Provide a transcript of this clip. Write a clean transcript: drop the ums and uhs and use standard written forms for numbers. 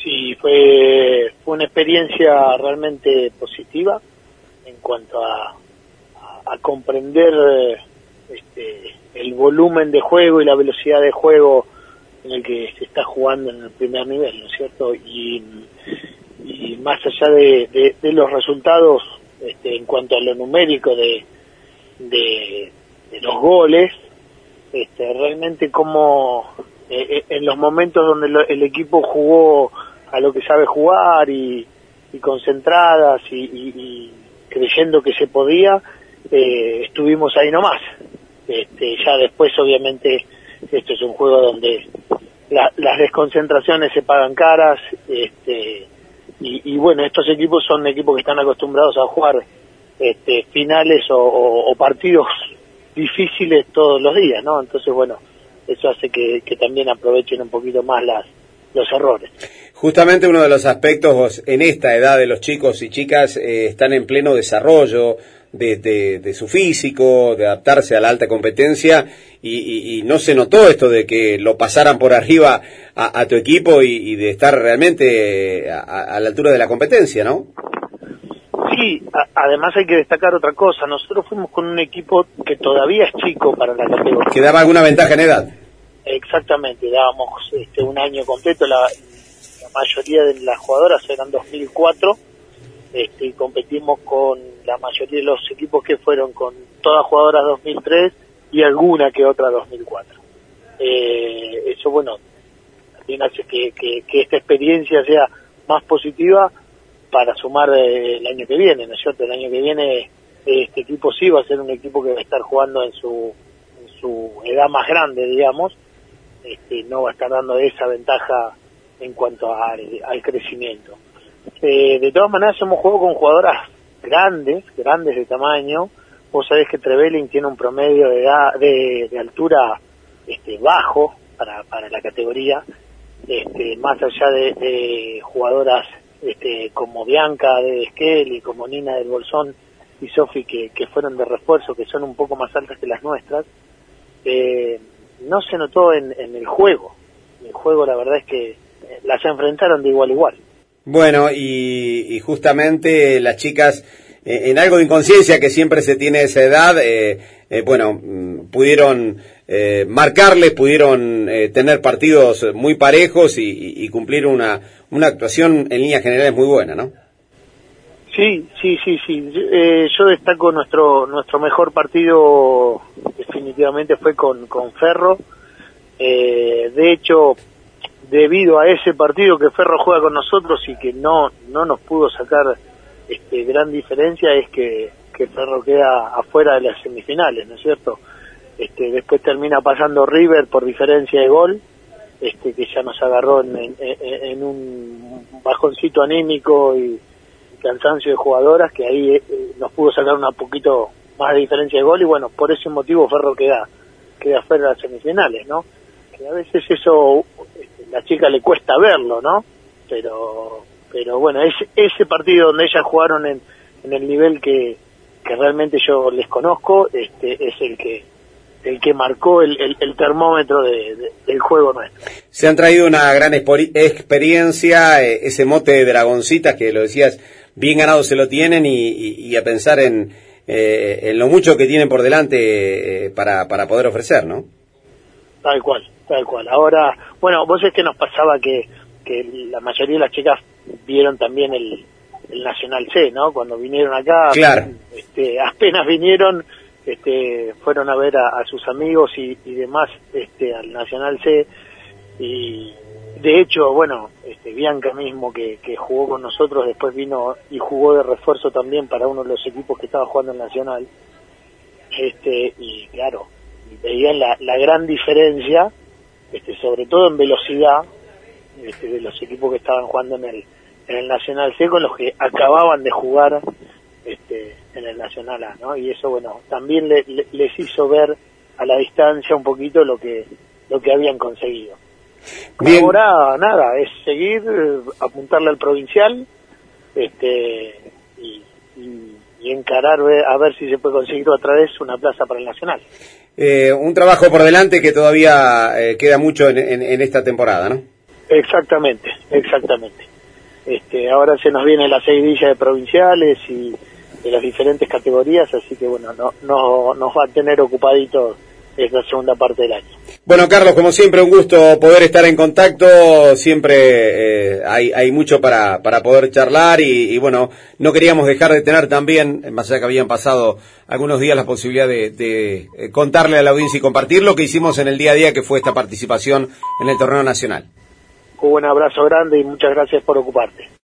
Sí, fue una experiencia realmente positiva en cuanto a comprender el volumen de juego y la velocidad de juego en el que se está jugando en el primer nivel, ¿no es cierto? Y más allá de los resultados en cuanto a lo numérico de los goles, realmente como en los momentos donde el equipo jugó a lo que sabe jugar y concentradas y creyendo que se podía, estuvimos ahí nomás. Ya después obviamente esto es un juego donde las desconcentraciones se pagan caras, y bueno, estos equipos son equipos que están acostumbrados a jugar finales o partidos difíciles todos los días, ¿no? Entonces bueno, eso hace que también aprovechen un poquito más los errores. Justamente uno de los aspectos en esta edad de los chicos y chicas están en pleno desarrollo de su físico, de adaptarse a la alta competencia, y no se notó esto de que lo pasaran por arriba a tu equipo y de estar realmente a la altura de la competencia, ¿no? Sí, además hay que destacar otra cosa. Nosotros fuimos con un equipo que todavía es chico para la categoría. ¿Que daba alguna ventaja en edad? Exactamente, dábamos un año completo. La mayoría de las jugadoras eran 2004, y competimos con la mayoría de los equipos que fueron con todas jugadoras 2003 y alguna que otra 2004. Eso, bueno, también hace que esta experiencia sea más positiva para sumar el año que viene, ¿no es cierto? El año que viene este equipo sí va a ser un equipo que va a estar jugando en su edad más grande, digamos. No va a estar dando esa ventaja en cuanto al crecimiento. De todas maneras hemos jugado con jugadoras grandes de tamaño. Vos sabés que Trevelin tiene un promedio de edad, de altura bajo para la categoría, más allá de jugadoras como Bianca de Esquel y como Nina del Bolsón y Sofi que fueron de refuerzo, que son un poco más altas que las nuestras. No se notó en el juego. El juego, la verdad es que las enfrentaron de igual a igual. Bueno, y justamente las chicas, en algo de inconsciencia que siempre se tiene a esa edad, pudieron marcarles, pudieron tener partidos muy parejos y cumplir una actuación en líneas generales muy buena, ¿no? Sí. Yo destaco nuestro mejor partido, definitivamente fue con Ferro. De hecho, debido a ese partido que Ferro juega con nosotros y que no nos pudo sacar gran diferencia, es que Ferro queda afuera de las semifinales, ¿no es cierto? Después termina pasando River por diferencia de gol, que ya nos agarró en un bajoncito anímico y cansancio de jugadoras, que ahí nos pudo sacar un poquito más de diferencia de gol, y bueno, por ese motivo Ferro queda fuera de las semifinales, ¿no? Que a veces eso la chica le cuesta verlo, ¿no? Pero bueno, ese partido donde ellas jugaron en el nivel que realmente yo les conozco, es el que marcó el termómetro del juego nuestro. Se han traído una gran experiencia, ese mote de Dragoncitas que lo decías, bien ganado se lo tienen, y a pensar en lo mucho que tienen por delante para poder ofrecer, ¿no? Tal cual. Ahora, bueno, vos es que nos pasaba que la mayoría de las chicas vieron también el Nacional C, ¿no? Cuando vinieron acá, claro. Apenas vinieron, fueron a ver a sus amigos y demás al Nacional C, y de hecho, bueno, Bianca mismo que jugó con nosotros, después vino y jugó de refuerzo también para uno de los equipos que estaba jugando en Nacional, y claro, veían la gran diferencia, sobre todo en velocidad, de los equipos que estaban jugando en el Nacional C con los que acababan de jugar en el Nacional A, ¿no? Y eso, bueno, también les hizo ver a la distancia un poquito lo que habían conseguido. Bien. Ahora nada, es seguir, apuntarle al provincial, y encarar a ver si se puede conseguir otra vez una plaza para el Nacional. Un trabajo por delante que todavía queda mucho en esta temporada, ¿no? Exactamente. Ahora se nos viene la seguidilla de provinciales y de las diferentes categorías, así que bueno, no nos va a tener ocupaditos esta segunda parte del año. Bueno, Carlos, como siempre, un gusto poder estar en contacto. Siempre hay mucho para poder charlar y bueno, no queríamos dejar de tener también, más allá que habían pasado algunos días, la posibilidad de contarle a la audiencia y compartir lo que hicimos en el día a día, que fue esta participación en el torneo nacional. Un buen abrazo grande y muchas gracias por ocuparte.